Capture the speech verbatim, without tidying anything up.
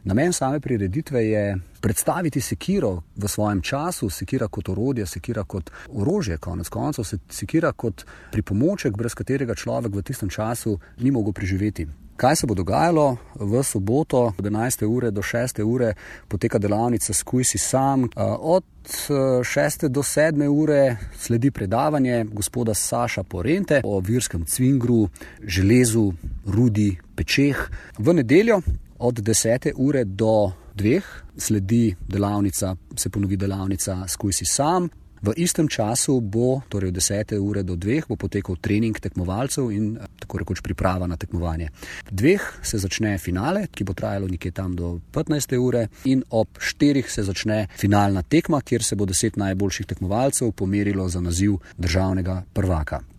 Namen same prireditve je predstaviti sekiro v svojem času, sekira kot orodje, sekira kot orožje, konec koncev, sekira kot pripomoček, brez katerega človek v tistem času ni mogel preživeti. Kaj se bo dogajalo? V soboto od enajste ure do šeste ure poteka delavnica Skuj si sam. Od šeste do sedme ure sledi predavanje gospoda Saša Porente o virskem cvingru, železu, rudi, pečeh. V nedeljo od desete ure do dveh sledi delavnica, se ponovi delavnica Skuj si sam. V istem času bo, torej od desete ure do dveh, bo potekal trening tekmovalcev in tako rekoč priprava na tekmovanje. V dveh se začne finale, ki bo trajalo nekje tam do petnajste ure, in ob štirih se začne finalna tekma, kjer se bo deset najboljših tekmovalcev pomerilo za naziv državnega prvaka.